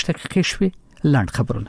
دقیقې شوي. لاند خبرونه.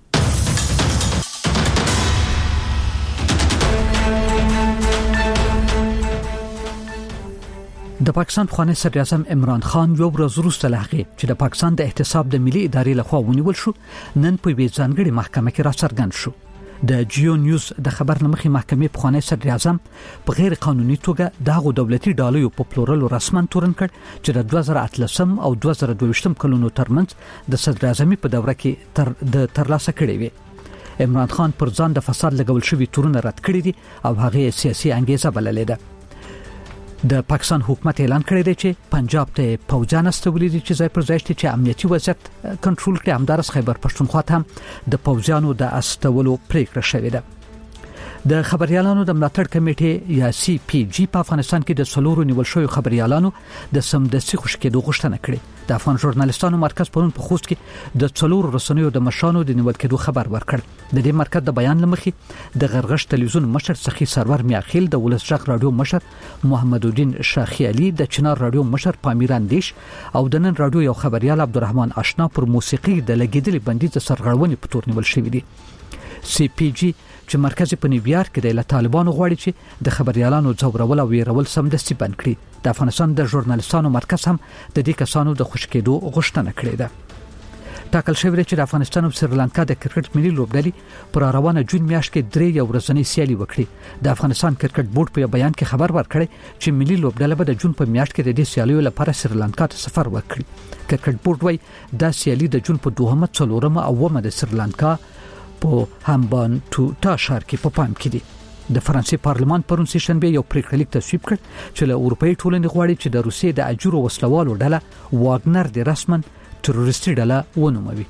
د پاکستان پخوانی صدر اعظم عمران خان یو ورځ وروسته له هغې چې د پاکستان د احتساب د ملي ادارې لخوا ونیول شو، نن په یوې ځانګړې محکمه کې راڅرګند شو. د جیو نیوز د خبر لمخې محکمې پخوانی صدر اعظم په غیر قانوني توګه دغه دولتي ډالۍ په پلورلو رسماً تورن کړ چې د 2013 او 2022 کلونو ترمنځ د صدر اعظمي په دوره کې ترلاسه کړي وي. عمران خان پر ځان د فساد لګول شوی تورونه رد کړی دي او هغه سیاسي انګیزه بللې ده. د پاکستان حکومت اعلان کړی دی چې پنجاب ته پوځان استولي دي چې ځای پر ځای چې امنیتي وضعیت کنټرول کړي. همدارس خیبر پښتونخوا ته هم د پوځانو د استولو پریکړه شوې ده. د خبريالانو د ملاتړ کمیټې یا سی پی جی په افغانستان کې د څلورو نیول شوی خبريالانو د سمدستي خوشکېدو غوښتنه کړې. د افغان ژورنالیستانو مرکز پرون په خوست کې د څلورو رسنیو د مشرانو د نیول کېدو خبر ورکړ. د دې مرکز د بیان لمخې د غرغش تلویزیون مشر سخی سرور میاخیل، د ولس جغ رادیو مشر محمد الدین شاخی علي، د چنار رادیو مشر پامیر اندیش او د نن رادیو یو خبريال عبدالرحمن آشنا پر موسیقي د لګیدلې بندیز سرغړونې په تور نیول شوی دي. سی پی جی چې مرکز په نیویارک کې د طالبانو غواړي چې د خبريالانو ځورول او ویرول سمدستي بند کړي. د افغانستان د ژورنالیستانو مرکز هم د دې کسانو د خوشکېدو غوښتنه کړې ده. ټاکل شوی دی چې د افغانستان او سریلانکا د کرکټ ملي لوبډلې پر روانه جون میاشت کې 3 یو ورځنی سیالي وکړي. د افغانستان کرکټ بورډ په بیان کې خبر ورکړی چې ملي لوبډله به د جون په میاشت کې د دې سیالیو لپاره سریلانکا ته سفر وکړي. کرکټ بورډ وايي دا سیالي د جون په 2 څلورمه او 9 د سریلانکا په همبان ټوټا ښار کې په پام کې دي. د فرانسې پارلمان پرون سشنبه یو پریکړه لیک تصویب کړ چې له اروپאי ټولنې غواړي چې د روسیې د اجورو وسلوالو ډله واګنر د رسمن تروریستي ډله ونوموي.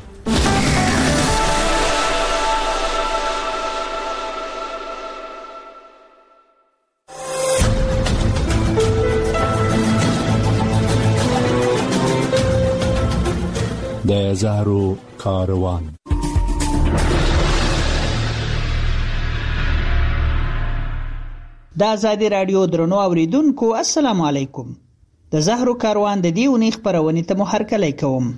د زهرو کاروان. د آزادی رادیو درنو اوریدونکو السلام علیکم. د زهرو کاروان د دې ونې خبرونې ته مو هرکلی کوم.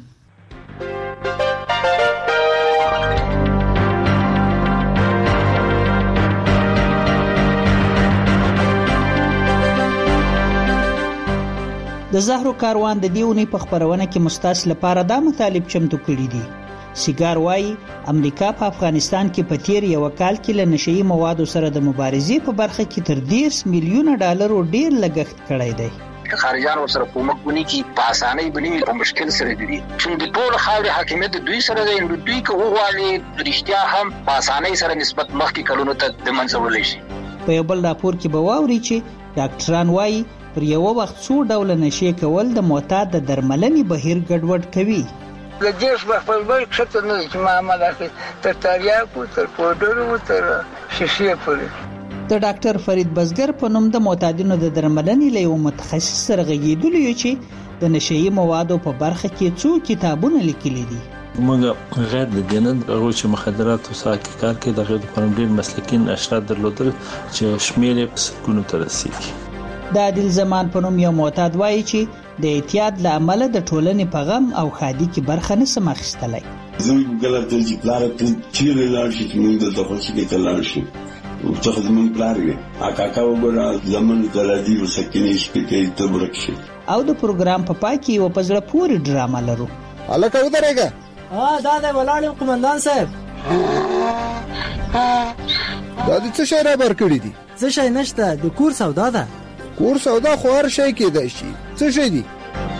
د زهرو کاروان د دې ونې په خبرونه کې مستاس لپاره دا مطالب چمتو کړي دي. سیګار وايي امریکا په افغانستان کې په تیر یو کال کې له نشئی موادو سره د مبارزې په برخه کې تر 10 میلیونه ډالر ډیر لګښت کړی دی. خارجان سره کومک ونی کی په اسانۍ بنی په مشکل سره دي چې د ټول خاوري حاکمیت دوی سره دی. دوی کوه غواړي رښتیا هم په اسانۍ سره نسبت مخکې کلونو ته د منځول شي. په یو بل راپور کې به واوري چې ډاکټران وايي پر یو وخت څو ډول نشي کول د معتاد درملنې بهیر ګډوډ کوي. د جیش په خپل بل کښته نه چې معامله کوي تر تریاکو تر پودرو تر شیشې پورې. د ډاکټر فرید بزګر په نوم د معتادینو د درملنې له یو متخصص سره غږیدلی چې د نشئی موادو په برخه کې څو کتابونه لیکلي دي. موږ غیر د دینن هغه چې مخدرات او ساکي کار کې د غیر قانوني مسلکین اشرا درلودل چې شمیر سکونو تر رسیدي. د عادل زمان په نوم یو معتاد وایي چې د اعتیاد له امله د ټولنې په غم او خادي کې برخه نسم اخیستلی. زموږ غلط دل چې پلار چیرې لاړ شي چې موږ د خوشي کې لاړ شو څه زموږ پلار یې اکاکا وګوره زمون کلادي وسکینې شپې ته برک شي. او د پروګرام په پای کې یو پزړه پورې ډراما لرو. الکه ودرېګه دا د ولاړ قومندان صاحب دا د څه شی را بار کړی دي؟ څه شی نشته، د کور سودا ده. کور سودا خو هر شی کېدای شي. څه شی دي؟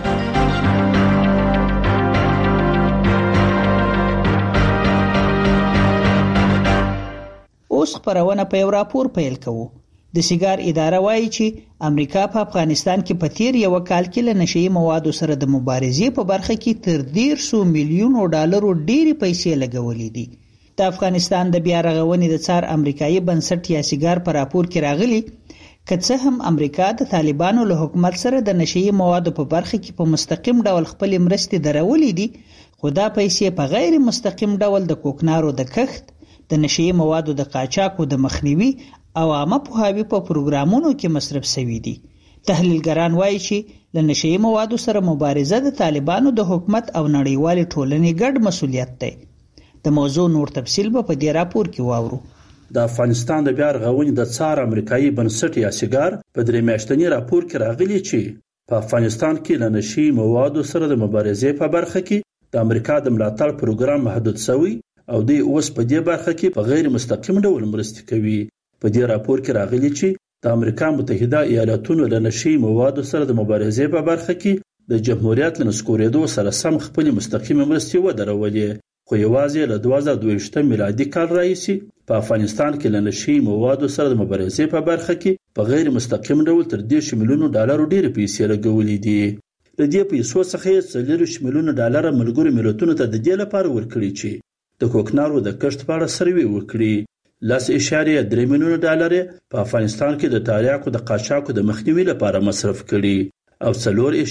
اوس خبرونه په یو راپور پیل کوو. د سیګار اداره وایي چې امریکا په افغانستان کې په تیر یو کال کې له نشئی موادو سره د مبارزې په برخه کې تر 100 میلیون ډالر ډېری پیسې لګولې دي. د افغانستان د بیا رغونې د څار امریکایي بنسټ یا سیګار په راپور کې راغلي که څه هم امریکا د طالبانو له حکومت سره د نشئی موادو په برخه کې په مستقیم ډول خپل مرستې درولې دي، خو دا پیسې په غیر مستقیم ډول د کوکنارو د کښت، د نشئی موادو د قاچاقو د مخنیوي او عامه پوهاوي په پروګرامونو کې مصرف شوي دي. تحلیلګران وایي چې له نشي موادو سره مبارزه د طالبانو د حکومت او نړیوال ټولنې ګډ مسولیت دی. د موضوع نور تفصیل په دې راپور کې واورو. د افغانستان د بیا رغونې د څار امریکایي بنسټ یا سیګار په 3 میاشتني راپور کې راغلي چې په افغانستان کې له نشي موادو سره د مبارزې په برخه کې د امریکا د ملاتړ پروګرام محدود شوی او د اوس په دې برخه کې په غیر مستقیم ډول مرسته کوي. په دې راپور کې راغلي چې د امریکا متحده ایالاتونو له نشي موادو سره د مبارزې په برخه کې د جمهوریت له نسکورېدو سره سم خپل مستقیم مرستې ودرولې، خو یوازې له 2022 میلادي کال راهیسې په افغانستان کې له نشي موادو سره د مبارزې په برخه کې په غیر مستقیم ډول تر 10 میلیون ډالر ډېر پیسې لګولې دي. د دې پیسو څخه 40 میلیون ډالر ملګرو ملتونو ته د دې لپاره ورکړي چې د کوکنارو د کښت په اړه سروې وکړي. 10.3 میلیون ډالر په افغانستان کې د تاریاکو د قاچاقو د مخنیوي لپاره مصرف کړي او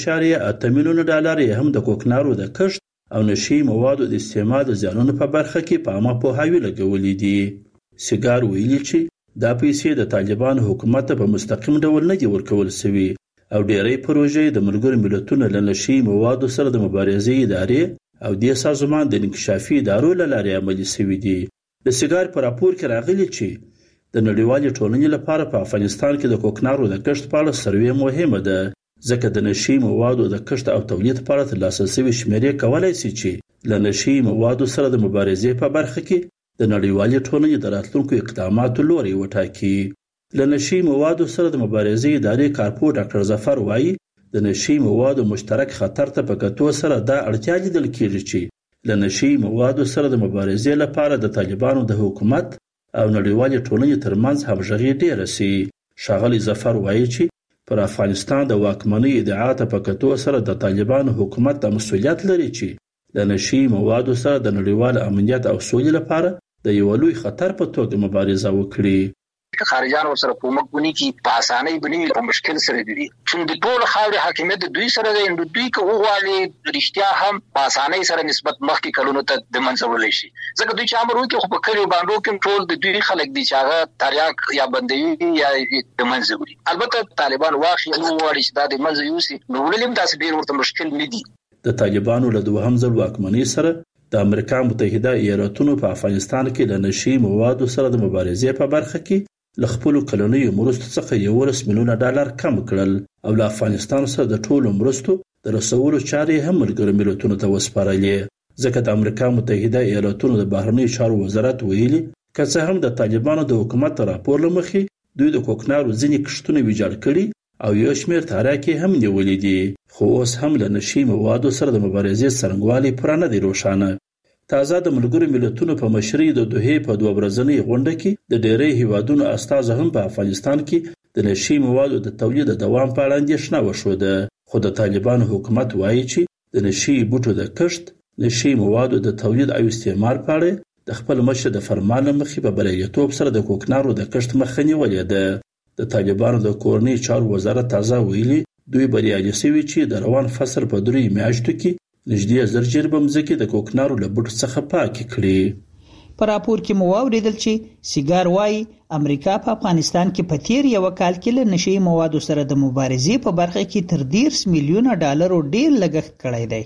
4.8 میلیون ډالر هم د کوکنارو د کښت او نشي موادو د استعمال د زیانونو په برخه کې په عامه پوهاوي لګولې دي. سیګار ویلي چې دا پیسې د طالبان حکومت په مستقیم ډول نه دي ورکول شوي او ډېری پروژې د ملګرو ملتونو له نشي موادو سره د مبارزې ادارې او د سازمان د انکشافي ادارو له لارې عملي شوي دي. د سیګار په راپور کې راغلي چې د نړیوالې ټولنې لپاره په افغانستان کې د کوکنارو د کښت په اړه سروې مهمه ده، ځکه د نشي موادو د کښت او تولید په اړه ترلاسه شوي شمیرې کولای شي چې له نشي موادو سره د مبارزې په برخه کې د نړیوالې ټولنې د راتلونکو اقداماتو لوري وټاکي. له نشي موادو سره د مبارزې ادارې کارپو ډاکټر ظفر وایي د نشي موادو مشترک خطر ته په کتو سره دا اړتیا لیدل کېږي چې له نشي موادو سره د مبارزې لپاره د طالبانو د حکومت او نړیوالې ټولنې ترمنځ همغږي ډېره شي. ښاغلی ظفر وایي چې پر افغانستان د واکمنۍ ادعا ته په کتو سره د طالبانو حکومت د مسولیت لري چې له نشي موادو سره د نړیوال امنیت او سولې لپاره د یو لوی خطر په توګه مبارزه وکړي. خارجان ورسره کومک ونی کی په اسانۍ بنی په مشکل سره دي چې د ټول خاورې حاکمیت دوی سره دی، دوی که وغواړي رښتیا هم په اسانۍ سره نسبت مخکې کلونو ته د منځولای شي، ځکه دوی چې امر وکړي خو په کلیو باندې کنټرول د دوی خلک دي چې هغه تریاک یا بندوي یا د منځولي. البته طالبان واخی وغواړي چې دا د منځوي نو ولیم تاسو ډیر ورته مشکل نه دي. د طالبانو له دوهم ځل واکمنۍ سره د امریکا متحده ایالاتونو په افغانستان کې د نشي موادو سره د مبارزې په برخه کې له خپل کلنیو مرستو څخه 11 میلیون ډالر کم کړل او له افغانستان سره د ټولو مرستو د رسولو چارې هم ملګرو ملتونو ته وسپارلې، ځکه د امریکا متحده ایالاتونو د بهرنیو چارو وزارت ویلي که څه هم د طالبانو د حکومت راپور له مخې دوی د کوکنارو ځینې کښتونه ویجاړ کړي او یو شمېر تاریاکې هم نیولې دي، خو اوس هم له نشي موادو سره د مبارزې څرنګوالي پوره نه دی روښانه. تازه د ملګرو ملتونو په مشرۍ د دوحې په 2 ورځنۍ غونډه کې د ډېری هیوادونو استازو هم په افغانستان کې د نشي موادو د تولید د دوام په اړه اندېښنه وښوده، خو د طالبانو حکومت وایي چې د نشي بوټو د کښت، نشي موادو د تولید او استعمال په اړه د خپل مشر د فرمان مخې په بریالیتوب سره د کوکنارو د کښت مخه نیولې ده. د طالبانو د کورنۍ چارو وزارت تازه ویلي دوی بریالي شوي چې د روان فصل په 3 میاشتو کې نږدې 1000 جربه مځکې د کوکنارو له بوټو څخه پاکې کړي. په راپور کې مو واوریدل چې سیګار وایي امریکا په افغانستان کې په تیر یو کال کې له نشي موادو سره د مبارزې په برخه کې تر 10 میلیون ډالر ډیر لګښت کړی دی.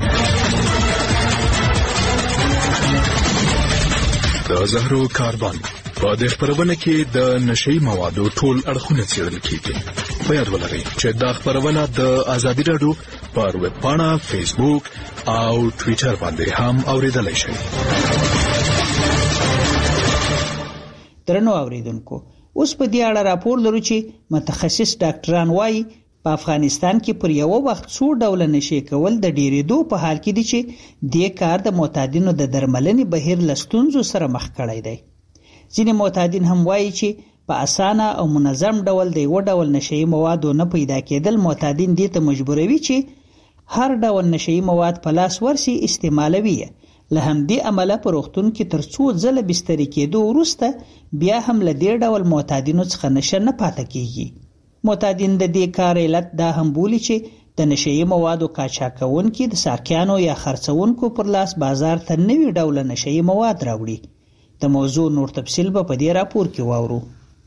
د زهرو کاربن په دې خبرونه کې د نشي موادو ټول اړخونه څېړل کیږي. په یاد ولرئ چې دا خبرونه د ازادي راډیو پر ویب پاڼه، فیسبوک او ټویټر باندې هم اوریدلای شئ. درنو اوریدونکو، اوس په دې اړه راپور لرو چې متخصص ډاکټران وایي په افغانستان کې پر یو وخت څو ډول نشي کول د ډیرېدو په حال کې دي چې د کار د معتادینو د درملنې بهیر لستونزو سره مخ کړی دی. ځینې معتادین هم وایي چې په اسانه او منظم ډول د یو ډول نشي موادو نه پیدا کېدل معتادین دې ته مجبوروي چې هر ډول نشي مواد په لاس ورسي استعمالوي. له همدې عمله په روغتون کې تر څو ځله بستري کېدو وروسته بیا هم له دې ډول معتادینو څخه نشه نه پاتې کیږي. معتادین د دې کار علت دا هم بولي چې د نشي موادو قاچاقونکي د ساقیانو یا خرڅونکو پر لاس بازار ته نوي ډول نشي مواد راوړي. د موضوع نور تفصیل په دې راپور کې واورو. نو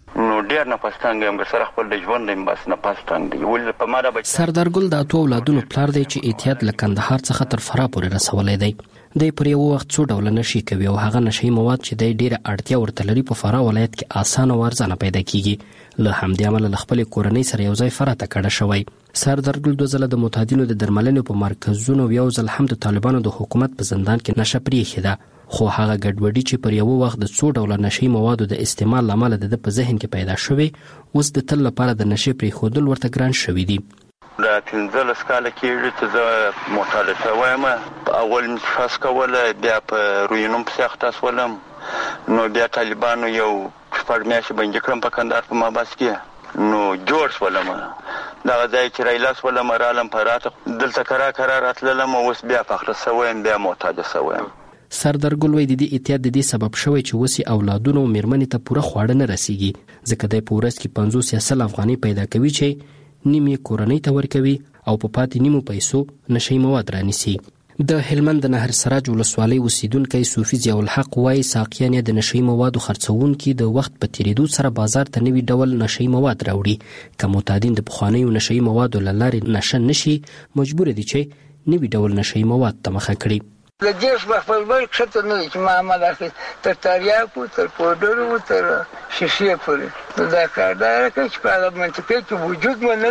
ډیر نه پستانګ هم سره خپل د ژوند هم بس نه پستانګ دی ول په ما د سردار ګل د اتو اولادونو پلار دی چې احتیاط له کندهار څخه تر فراه پورې رسولای دی. د پر یو وخت څو ډول نشي کوي او هغه نشي مواد چې د ډیره اړتیا ورته لري په فراه ولایت کې اسانه ورزنه پیدا کیږي. له همدې امله خپل کورنۍ سره یو ځای فراه ته کډه شوی. سردار ګل د زله د متحدینو د درملنې په مرکزونو یو ځل هم د طالبانو د حکومت په زندان کې نشه پریښې ده. خو هغه ګډوډي چې پر یو وخت د څو ډول نشي موادو د استعمال لامل د په ذهن کې پیدا شوی اوس د تل لپاره د نشي پرې خودل ورته ګران شوی دی. د 15 کال کې چې زه مطالعه وایم اول متخصص کوله بیا په روینوم پسخت اسولم نو بیا طالبانو یو فرمایش باندې کړم په کندهار په ماباس کې نو جورج ولم دا ځای چې رایلاس ولم رالم پراته دلته قرار اتللم اوس بیا فخر سویم بیا معتاد سویم. سردار ګل وای د دې احتیاط د دې سبب شوی چې وسی اولادونو او میرمنې ته پوره خواړه نه رسیږي ځکه د پورس کې 50 افغاني پیدا کوي چې نیمه کورنۍ ته ورکوي او په پاتې نیمو پیسو نشي مواد رانیسي. د هلمند نهر سراج ولسوالۍ اوسیدونکو صوفي ضیاء الحق وای ساقیان د نشي موادو خرڅونکو د وخت په تیریدو سره بازار ته نوي ډول نشي مواد راوړي. که معتادین د بخوانیو نشي موادو لاره نشه نشي مجبور دي چې نوي ډول نشي مواد ته مخه کړي. د دې په خپل بل کښته نه چې ما عمل اخلي تر تریاکو تر پودرو تر شیشې پورې دا کار دا چې په هغه منطقه کې وجود مو نه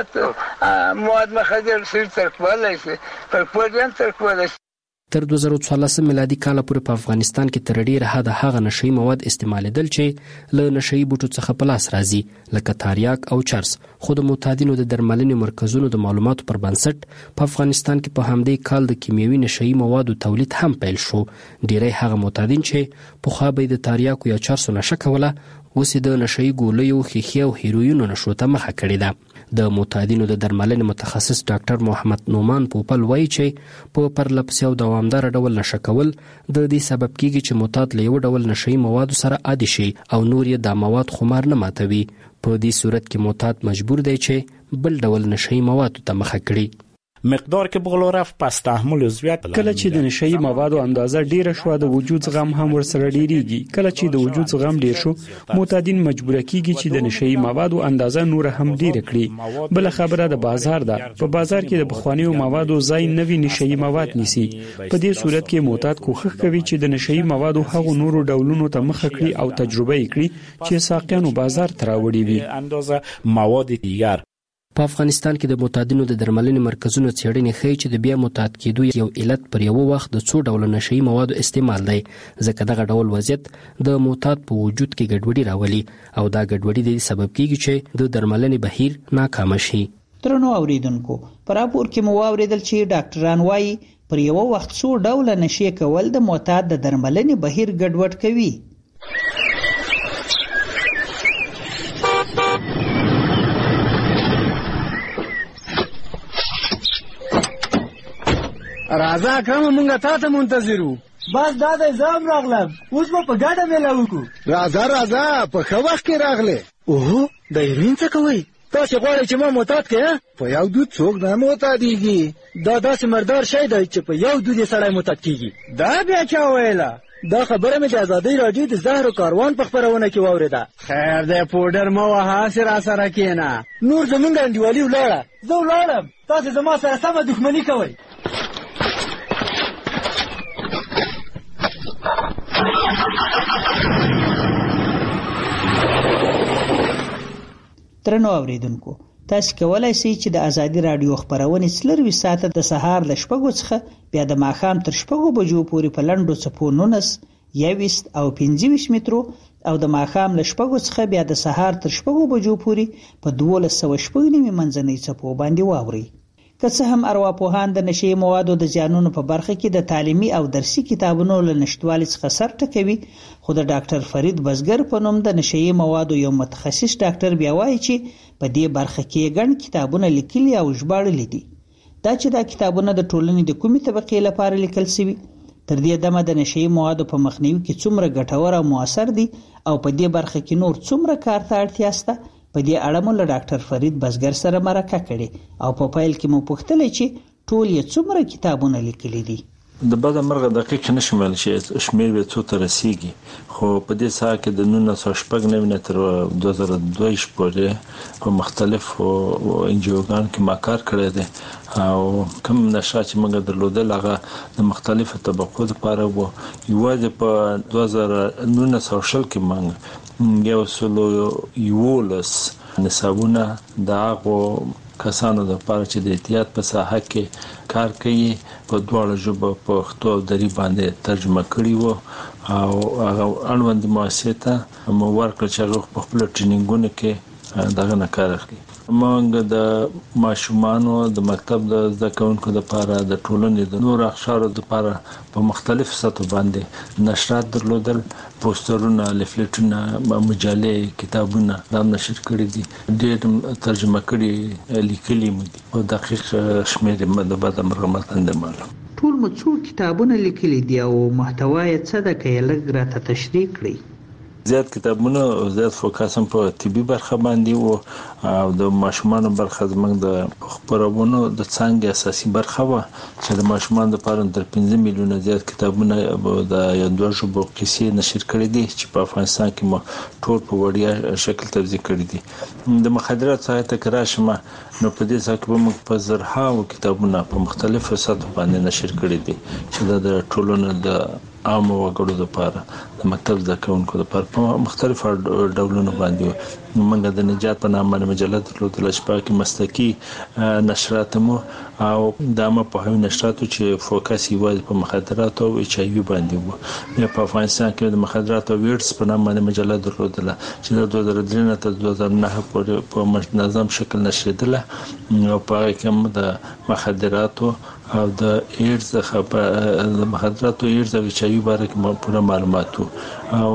لري مواد مخدر سر تر کولای شي پر پودرم تر کولای شي. تر 2014 میلادي کال پورې په افغانستان کې تر ډیره حد هغه نشي مواد استعمالیدل چې له نشي بوټو څخه په لاس راځي لکه تریاک او چرس. خو د معتادینو د درملنې مرکزونو د معلوماتو پر بنسټ په افغانستان کې په همدې کال د کیمیاوي نشي موادو تولید هم پیل شو. ډیری هغه معتادین چې په خوا به د تریاک یا چرسو نشه کوله اوس د نشي ګولیو خيخي او هیروین نشو ته مخه کړې ده. د معتادینو د درملنې متخصص ډاکټر محمد نومان پوپل وایي چې په پرلپسې او دوامدار ډول نشه کول د دې سبب کیږي چې معتاد له یو ډول نشي موادو سره عادي شي او نور یې د مواد خمار نه ماتوي. په دې صورت کې معتاد مجبور دی چې بل ډول نشي موادو ته مخه کړي. مقدار که بغلو رفت پس تحمل زیات کله چې د نشئی موادو اندازه ډیره شو د وجود زغم هم ورسره ډیریږي. کله چې د وجود زغم ډیر شو معتادین مجبور کیږي چې د نشئی موادو اندازه نور هم ډیره کړي. بل خبره د بازار ده، په بازار کې د بخوانیو موادو ځای نوي نشئی مواد نیسي. په دې صورت کې معتاد کوښښ کوي چې د نشئی موادو هغو نورو ډولونو ته مخه کړي او تجربه یې کړي چې ساقیانو بازار ته راوړي وي. اندازه مواد دیگر په افغانستان کې د معتادینو د درملنې مرکزونو څېړنې ښیي چې د بیا معتاد کېدو یو علت پر یو وخت د څو ډول نشئی موادو استعمال دی ځکه دغه ډول وضعیت د معتاد په وجود کې ګډوډي راولي او دا ګډوډي د سبب کیږي چې د درملنې بهیر ناکام شي. ترنو اوریدونکو پر راپور کې مو واوریدل چې ډاکټران وایي پر یو وخت څو ډول نشي کول د معتاد د درملنې بهیر ګډوډ کوي. راځه کوم مونږه تاسو منتظرو. بس دا د زام راغلم اوس په ګډه مېلا وکړو. راځه په خو وخت کې راغله. اوه د هیروین څه کوي؟ تاسو غواړئ چې ما معتاد کړئ؟ په یو دود څوک نه معتادیږي. دا داسې مردار شی دی چې په یو دود سړی معتاد کیږي. دا بیا چا ویله؟ دا خبره مې د ازادۍ راډیو د زهر کاروان په خبرونه کې واوریده. خیر دی پودر مو وها سره کېنه. نور زمونږ انډیوالي ولاړه. زه ولاړم تاسو زما سره سمه دښمني کوئ. ترنو اوریدونکو تاسو کولای شئ چې د ازادي رادیو خبرونه سلروي ساعته د سهار ل شپږو څخه بیا د ماښام تر شپږو بجو پورې په لندو څپو 19 او 25 مترو او د ماښام ل شپږو څخه بیا د سهار تر شپږو بجو پورې په 1290 منځنۍ څپو باندې واوري. که څه هم ارواپوهان د نشي موادو د زیانونو په برخه کې د تعلیمي او درسي کتابونو له نشټوالي څخه سر ټکوي، خو د ډاکټر فرید بزګر په نوم د نشي موادو یو متخصص ډاکټر بیا وایي چې په دې برخه کې ګڼ کتابونه لیکلي او ژباړلي دي. دا چې دا کتابونه د ټولنې د کومې طبقې لپاره لیکل شوي، تر دې دمه د نشي موادو په مخنیوي کې څومره ګټور او موثر دي او په دې برخه کې نور څومره کار ته اړتیا شته، په دې اړه مو له ډاکټر فرید بزګر سره مرکه کړې او په پیل کې مو پوښتلې چې ټول یې څومره کتابونه لیکلي دي. د بده مرغه دقیق نشم ویل چې شمیر به څو ته رسیږي خو په دې ساعت کې د 1999 تر 2002 پورې په مختلفو انجیوګان کې ما کار کړی دی او کوم نشرات چې موږ درلودل هغه د مختلفو طبقو لپاره وو یوازې په 2019 کې موږ یو سلو یولس نصابونه د هغه کسانو د لپاره چې د احتیاط په ساحه کې کار کوي په دواړو ژبو پښتو او دری باندې ترجمه کړی وو او هغه اړوند مؤسسه مو ورکړ چې هغه په خپل ټریننګونو کې دغه نه کار اخلي. موږ د ماشومانو د مکتب د زده کوونکو لپاره د ټولنې د نور اخشارو لپاره په مختلف سطح باندې نشرات درلودل، پوسټرونه، لیفلیټونه، مجلې، کتابونه دا نشر کړي دي، ډېر ترجمه کړي لیکلي دي او دقیق شمیر د بعد مرغمتند معلوم. ټول مو څو کتابونه لیکلي دي او محتوا یې څه ده کې لږ راته تشریح کړئ. زیات کتابونه او زیات فوکس هم په طبي برخه باندې او د ماشومانو برخه زموږ د خبرونو د څنګه اساسي برخه و چې د ماشومانو لپاره تر 15 میلیونه زیات کتابونه د یادو ژبو قصې نشر کړي دي چې په افغانستان کې مو ټول په وړیا شکل توزیع کړي دي. د مخدرات سایت کې راشمه نو په دې ځکه به موږ په زرهاو کتابونه په مختلفو سطحو باندې نشر کړي دي چې د ټولنې د عام وګړو لپاره د مکتب زده کوونکو لپاره په مختلفو ډولونو باندې موږ د نجات په نامه مجله درلودل چې پاکي مسلکي نشرات مو او د په هغه نشراتو چې فوکس یې په مخدرات او ایچ ای وی باندې وو. په افغانستان کې د مخدرات او ویرس په نامه مجله درلودل چې د 2003 تر 2009 پورې په منظم شکل نشریدله او په هغه کې د مخدرات او د ایرز د مخدرات او ایرز او ایچ ای وی باره کې پوره معلومات او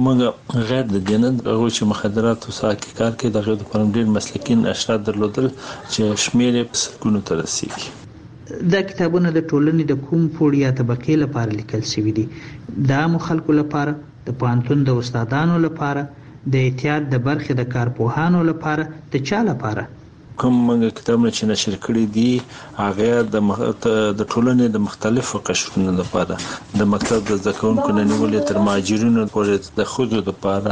موږ غیر د دینه هغه چې مخدرات او ساکي کار کې د غیر د ډیر مسلکین اشرات درلودل چې شمیر په سکونو تر رسیدي. دا کتابونه د ټولنې د کوم پوړیا طبقې لپاره لیکل شوي دي؟ د عام خلکو لپاره، د پوهنتون د استادانو لپاره، د احتیاط د برخې د کارپوهانو لپاره، د چا لپاره؟ کوم کتابونه چې نشر کړي دي هغه د ټولنې د مختلفو قشرونو لپاره د مکتب د زده کوونکو نه نیولې تر مهاجرینو پورې د خوځو لپاره،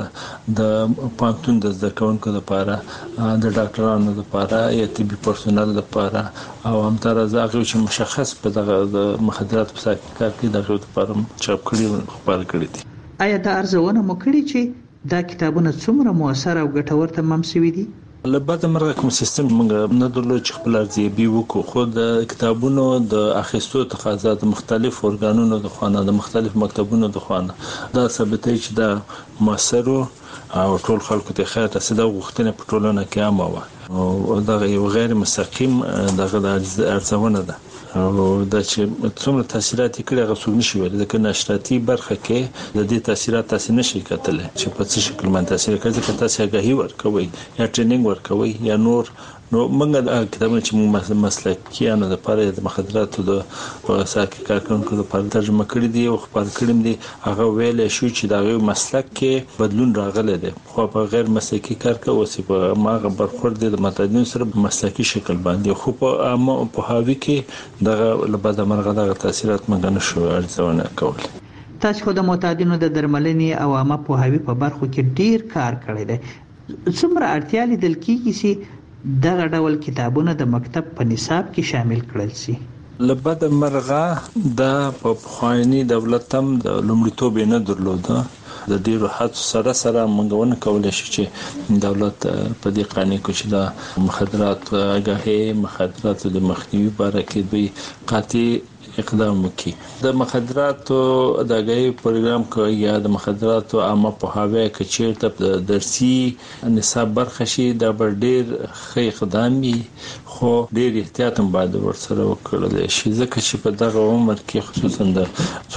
د پوهنتون د زده کوونکو لپاره، د ډاکټرانو لپاره، یا طبي پرسونل لپاره او همدارنګه هغه چې مشخص په دغه مخدرات په ساکي کار کې دغه لپاره چاپ کړي او خبر کړي دي. آیا دا ارزونه مو کړې چې دا کتابونه څومره موثر او ګټور تمام شوي دي؟ لبعد مرغه کوم سیستم موږ نه درلود چې خپل ارزیابي وکړو، خو د کتابونو د اخیستو تقاضا د مختلف ارګانونو د خوانه د مختلف مکتبونو د خوانه دا ثابتوي چې دا موثر او ټول خلکو ته خیر رسیدو غوښتنه په ټولنه کې عامه او دا یو غیر مستقیم دغه ارزونه ده او دا چې څومره تاثیرات کړي هغه څوک نشي ویل ځکه نشراتي برخه کې د دې تاثیرات تاسو نشي کتلی چې په څه شکل باندې تاثیر کوي ځکه تاسو هغه ورکوي یا ټریننګ ورکوي یا نور نو موږ د کتابونو چې موږ مسلکیانو د لپاره د مخدراتو د ساکي کارکونکو لپاره ترجمه کړي دي او خبر کړم دي هغه ویل شو چې دا مسلک کې بدلون راغلی دی خو په غیر مسلکي کار کوي چې په ماغه برخورد د متدین سره په مسلکي شکل باندې خو په هاوی کې دغه لبد مرغه دغه تاثیرات موږ نشو ارزونه کول. تاسو خو د معتادینو د درملنې او عامه پوهاوی په برخو کې ډیر کار کړی دی. څومره اړتیا لیدل کیږي چې دغه ډول کتابونه د مکتب په نصاب کې شامل کړل شي؟ لبد مرغه د پخوانی دولت هم د لومړیتوب نه درلوده د ډیرو حد سره منګونه کولای شي چې دولت په دې قانون کې چې د مخدرات غاهي مخدرات د مخنیوي باره کې دوی قاطع اقدام وکړي. د مخدراتو د غي پروګرام کې یا د مخدراتو عامه په هاوی کې چیرته د درسي نصاب برخه شي د ډیر ښه اقدام خو ډیر احتیاط هم باید ورسره وکړل شي ځکه چې په دغه عمر کې خصوصا د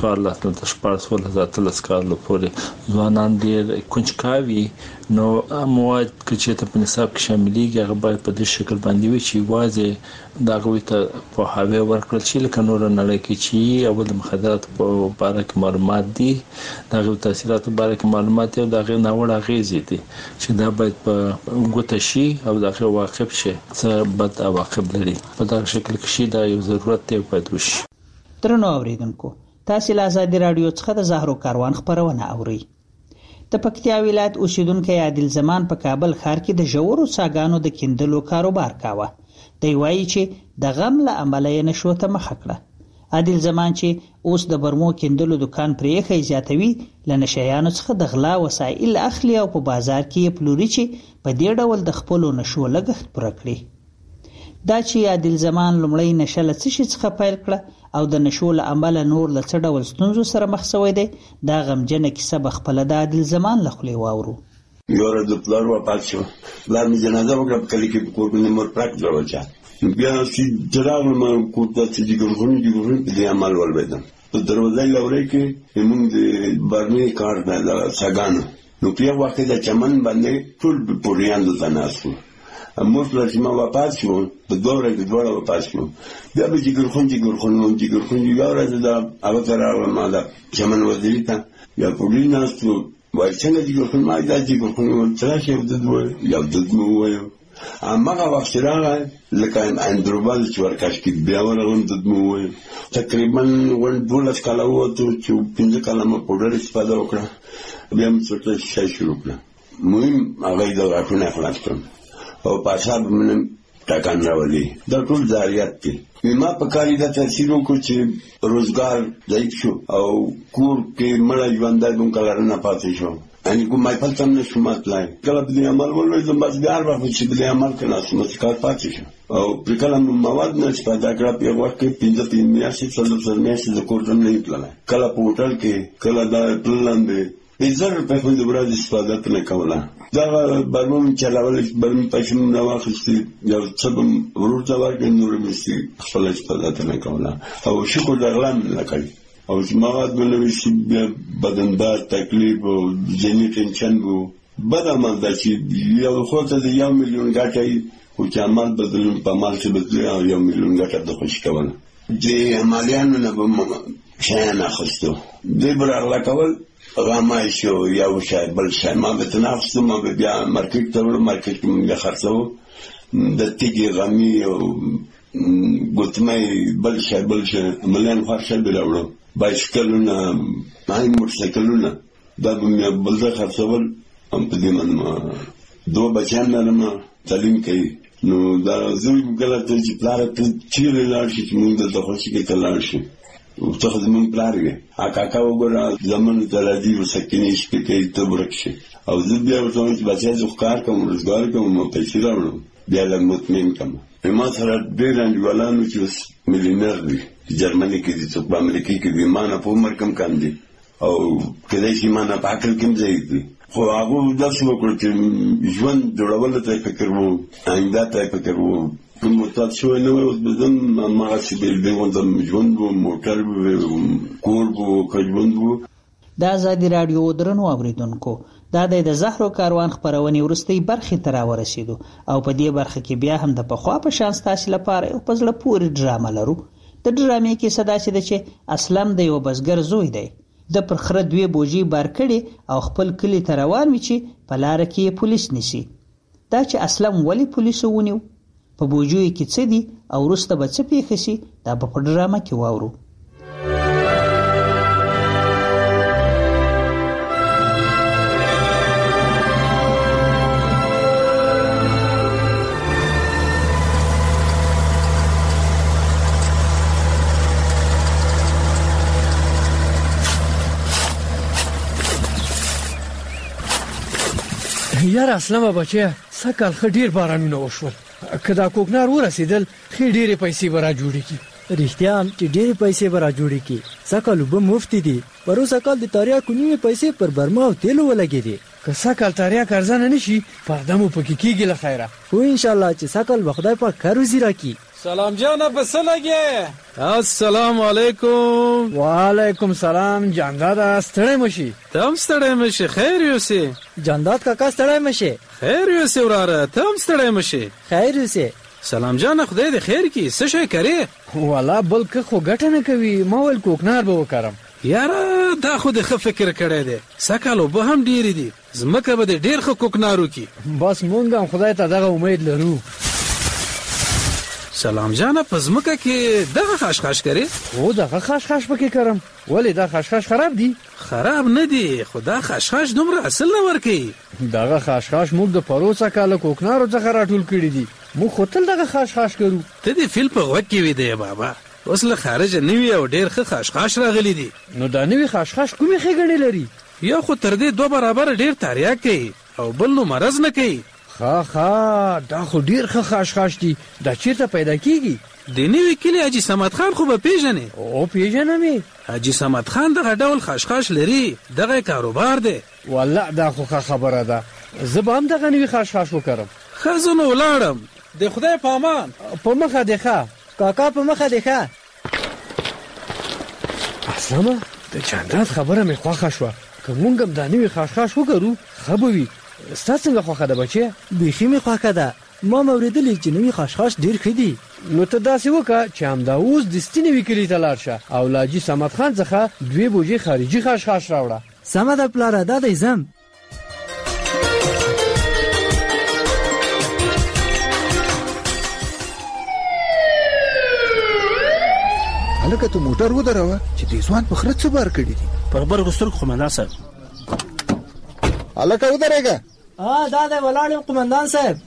14 تر 14 کال پورې ځوانان ډیر کنجکاوي نو مواد چې ته په نصاب کې شاملېږي هغه باید په دې شکل باندې وي چې واځي دا غوي ته په هاوی ورکړل شي لکه نور نړۍ کې چې اول د مخدرات په اړه کې معلومات دي دا غو تاثیرات په اړه کې معلومات او دا غي ناوړه غیزي دي چې دا باید په ګوته شي او دا غو واقف شي څه بد عواقب لري په دا شکل کې شي دا یو ضرورت دی باید وشي. درنو اوریدونکو، تاسو له آزادي رادیو څخه د زهرو کاروان خبرونه اورئ. د پکتیا ولایت اوسیدونکو عادل زمان په کابل ښار کې د ژورو څاګانو د کیندلو کاروبار کاوه. دی وایي چې د غم له امله یې نشو ته مخه کړه. عادل زمان چې اوس د برمو کیندلو دکان پرېښی زیاتوي، له نشیانو څخه د غلا وسایل اخلي او په بازار کې یې پلوري چې په دې ډول د خپلو نشو لګښت پوره کړي. دا چې عادل زمان لومړی نشه له څه شي څخه پیل کړه او د نشو له امله نور له څه ډول ستونزو سره مخ شوی دی، دا غمجنه کیسه به خپله د عادل زمان له خولې واورو. یو ورځ د پلار وفات شو. پلار مې جنازه وکړه په کلي کې په کور باندې مور پراک راوچا. بیا چې راغلم کور ته چې جګرخوني په دې عمل ولوېدم. په دروازه لوري کې موږ د برني کار د څاګانو نو په یو وخت د چمن باندې ټول پوریان د تناسو مور پلار چې ما وفات شو په دوره کې دوړه وفات شو. بیا به جګرخوني یو ورځ دا هغه ته راغلم ما د چمن وزیري ته یا پولی ناستو وای څنګه جګرخوني ما دا جګرخوني ورته یو دد مو وایو هغه وخت چې راغی لکه اندروبال چې ورکاش کې بیا ورغلم دد مو وایو تقریبا 12 کاله وته چې 15 کاله ما پوډر استفاده وکړه. بیا مې څه شي شروع کړه. مهم هغه د راټونه خلاص کړم او پاشا منم ټاکان راولي. دا ټول ضرورت دي. ما په کاری دا تاثیر وکړ چې روزګار ضعیف شو او کور کې مړ ژوندای دوم کلر نه پاتې شو. ان کوم مای په تم نه شو ماتلای کله په عمل ولې بس بیا ورته چې په عمل کې ناس مسکار پاتې شو او پر کله مواد نه استفاده کړه. په وخت کې 15 میاشتې څلور میاشتې د کور نه تلل. کله په هوټل کې کله دا پلان دی 1000 روپۍ خو د ورځې استفاده نه کوله. دا برمون چلاول برم پښم نه واخستي یو څه ورور ته ورګ نور مستي خپل استفاده نه کوله او شکر درلان لکه او مواد باندې چې بدندار تکلیف او ځینې ټینشن وو. بد عمل دا چې یو خو ته د 1 میلیون ګټه او چې عمل بدلون په مال کې بدلون او 1 میلیون ګټه د خوش کول د عملیانو نه به شان اخستو د برغلا کول غامای شو یو شای بل شای ما به تنافس ما به بیا مارکیټ ته ور مارکیټ کې موږ خرڅو د تیګي غمی او ګوتمای بل شای مليان خرڅل بلاوړو بایسکلونه مای موټرسایکلونه دا به بل ځای خرڅول هم په دې باندې دوه بچیان لرم تعلیم کوي. نو دا زوی ګلته چې پلار ته چیرې لاړ شي چې موږ د خوشي کې تلل شي او څه د موږ پلار یې کاکا وګوره زمون تلادي وسکینې شپې کې ته ورکشي او زه بیا ورته چې بچی زه کار کوم روزګار کوم پیسې راوړم بیا له مطمئن کوم. ما سره ډېر انډیوالانو چې ملینر دي جرمني کې دي څوک په امریکا کې دي ما نه په عمر کم کم دي او کله چې ما نه په عقل کې ځای دي خو هغه داسې وکړ چې ژوند جوړول ته فکر وو آینده ته فکر وو. متعد شوی نه وي اوس بدن ما چې د ژوند وو موټر وو کور وو کژوند وو. د آزادي رادیو درنو اوریدونکو، دا د زهرو کاروان خبرونه ورستۍ برخې ته راورسېدو او په دې برخه کې بیا هم د پخوا په شان ستاسو لپاره یو په زړه پورې ډرامه لرو. د ډرامې کې صدا چې چې اسلم د یو بزګر زوی دی. د پر خره 2 بوجي بار کړي او خپل کلی ته روان وي چې په لار کې پولیس نیسي. دا چې اسلم ولی پولیسو ونیو، په بوجوي کې څه دي او وروسته به څه پیښ شي، دا په ډرامه کې واورو. یار اسلامه بچیا سکل خډیر بارانونه وشول. کدا کوکنار ورسېدل خې ډېرې پیسې برا جوړې کی. رښتیا چې ډېرې پیسې برا جوړې کی. سکل به مفت دي. پرو سکل د تاریا کونی پیسې پر برما او تیلو ولګېدي. که سکل تاریا ارزانه نشي پردمو پکې کېږي له خیره. خو ان شاء الله چې سکل به خدای پاک کاروزی راکړي. سلام جانا بس لګي. السلام علیکم. وعلیکم سلام جانداد ستړی مشي. تم ستړی مشي خیر یوسي. جانداد کاکا ستړی مشي. خیر یوسي وراره تم ستړی مشي. خیر یوسي. سلام جان خدای دې خیر کی څه شي کوي. والا بلکې خو ګټه نه کوي ما ول کوکنار به وکړم. یاره دا خو د ښه فکر کړی دی. سکالو به هم ډېری دي زمکه به ډېر ښه کوکنارو کی. بس مونږ هم خدای ته دغه امید لرو. سلام جان پزمکه کې دغه خاشخاش کوي؟ او دغه خاشخاش پکې کرم. ولې دا خاشخاش خراب دي؟ خراب نه دي، خدا خاشخاش دومره اصل نه ورکي. دغه خاشخاش موږ د پروسه کال کوکنارو څخه راټول کړی دي. موږ خپل دغه خاشخاش کرو. ته دې فیل په وخت کې وې دی بابا. اوس له خارج نوی او ډېر ښه خاشخاش راغلي دي. نو دا نوی خاشخاش کومې ښېګڼې لري؟ یو خو تر دې 2 برابر ډېر تریاک کوي او بل نو مرض نه کوي. ها دا خو ډیر ښه خاشخاش دي. دا چیرته پیدا کیږي؟ د نوی کلی حاجی صمد خان خو به پیژنې؟ او پیژنم. حاجی صمد خان دغه ډول خاشخاش لري، دغه کاروبار دی. والله دا خو ښه خبره ده. زه به هم دغه نوی خاشخاش وکړم. ښه زه نو ولاړم. د خدای په امان. په مخه دی ښه کاکا، په مخه دی ښه. اسلامه د جانداد خبره مې خوښه شوه. که مونږ هم دا نوی خاشخاش وکړو ښه به وي. ستا څنګه خوښه ده بچیه؟ بیخي مې خوښه ده. ما اوریدلې چې نوی خاشخاش ډیر ښه دي. نو ته داسې وکړه چې همدا اوس د ستینوي کلي ته لاړ شه او له حاجي صمد خان څخه 2 بوجۍ خارجي خاشخاش راوړه. سمه ده پلاره، دا دی ځم. هلکه ته موټر ودروه چې دې ځوان په خره څه بار کړي دي. پر غبرګو سترګو قومندان صاحب. هلکه ودرېږه. دا دی ولاړ یم قومندان صاحب.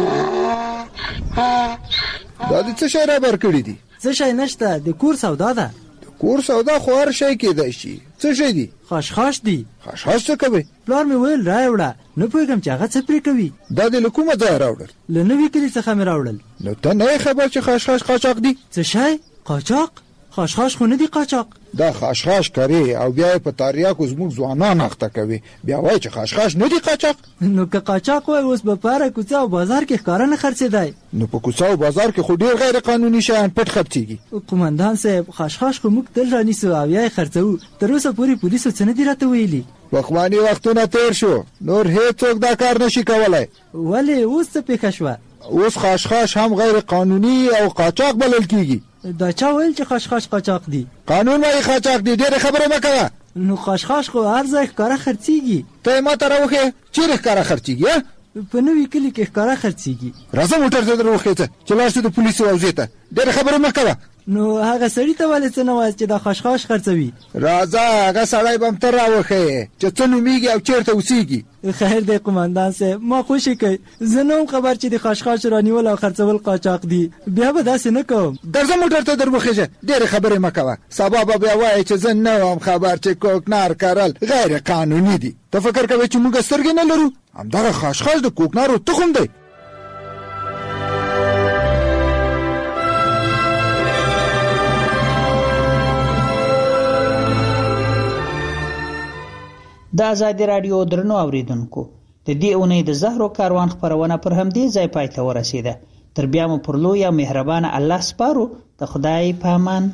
دا دې څه شی را بار کړي دي؟ څه شی نشته، د کور سودا ده. د کور سودا خو هر شی کېدای شي. څه شی دي؟ خاشخاش دي. خاشخاش څه کوي؟ پلار مې ویل راوړه، نه پوهېږم چې هغه څه پرې کوي. دا دې له کومه ځایه راوړل؟ له نوي کلي څخه مې راوړل. نو ته نه یې خبر چې خاشخاش قاچاق دي؟ څه شی؟ قاچاق؟ خاشخاش خو نه دي قاچاق. دا خاشخاش کوي او بیا په تاریاکو زموږ ځوانان اخته کوي. بیا وایي چې خاشخاش نه دي قاچاق. نو که قاچاق وای اوس به پاره کوڅه او بازار کې ښکاره نه خرڅېدای. نو په کوڅه او بازار کې خو ډیر غیر قانوني شیان پټ خرڅېږي. قومندان صاحب خاشخاش خو موږ تل رانیسو او یا یې خرڅوو. تر اوسه پورې پولیسو څه نه دي راته ویلي. وخواني وختونه تیر شو، نور هیڅوک دا کار نشي کولای. ولې اوس څه پیښه شوه؟ اوس خاشخاش هم غیر قانوني او قاچاق بلل کیږي. دا چا ویل چې خاشخاش قاچاق دي؟ قانون وايي قاچاق دي. ډېر خبره مه کوه. نو خاشخاش خو هر ځای ښکاره خرڅېږي. ته ما ته راوښیه چیرې ښکاره خرڅېږي؟ په نوي کلي کې ښکاره خرڅېږي. راځه موټر ته در وښیته چې لاړ شو د پولیسو حوزې ته. ډېره خبره مه کوه. نو هغه سړي ته ولې څه نه وایاست چې دا خاشخاش خرڅوي؟ راځه هغه سړی به هم ته راوښیې چې څه نومیږي او چېرته اوسېږي. خیر دی قومندان صاحب، ما خوشي کوي. زه نه وم خبر چې د خاشخاش رانیول او خرڅول قاچاق دي. بیا به داسې نه کوم. درځه موټر ته در وښیږه. ډېرې خبرې مه کوه. سبا به بیا وایې چې زه نه وم خبر چې کوکنار کرل غیر قانوني دي. ته فکر کوې چې موږ سترګې نه لرو؟ همدغه خاشخاش د کوکنارو تخم دی. د آزادي رادیو درنو اوریدونکو، د دې اونۍ د زهرو کاروان خبرونه پر همدې ځای پای ته ورسیده. تر بیا مو پر لوی او مهربانه الله سپارو. د خدای په امان.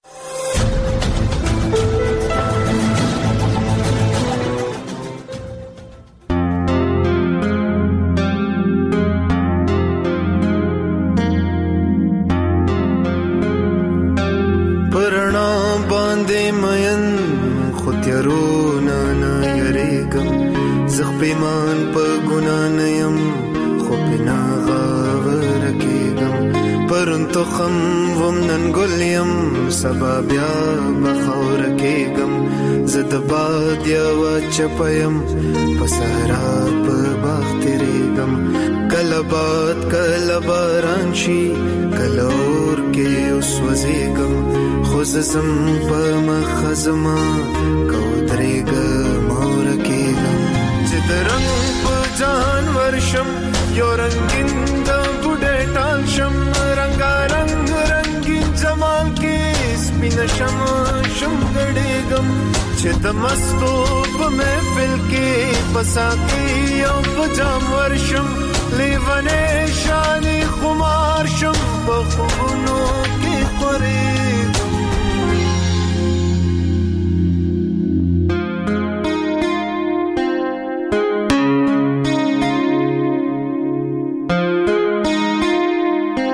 پرنا باندې مین خوتیارونه نه یریږم، زه پیمان په ګناه نه یم خو پې نه غاوره کېږم. پرون تخم وم نن ګل یم، سبا بیا به خاوره کېږم. زه د باد یوه چپه یم، په صحرا په باغ تېرېږم. کله باد کله باران شي، کله اور کې وسوځېږم. خو زه ځم په مخه زما که ودرېږم او ورکېږم. چې د رنګ په جهان ورشم، یو رنګین د بوډۍ ټال شم. رنګارنګ رنګین جمال کې سپینه شم ګډېږم. چې د مستو په محفل کې په ساقي او په جام ورشم. لیونی شانې خمار شم، په خوبونو کې خورېږم.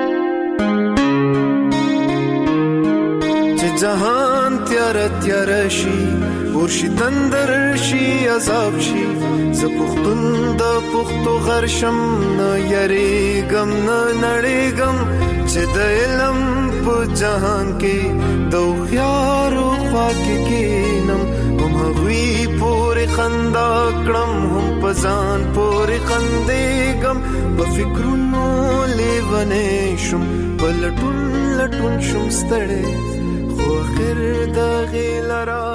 جهان تیاره تیاره شي ورشي تندر شي عذاب شي ز پختون د پختو غرشم نه یریګم نه نړیګم چې د علم په جهان کې د خيارو خواک کېنم هم هغوی پورې خندا کړم هم پزان پورې خندېږم په فکرونو لیونې شم په لټون لټون شم ستړی خو اخر د غیلرا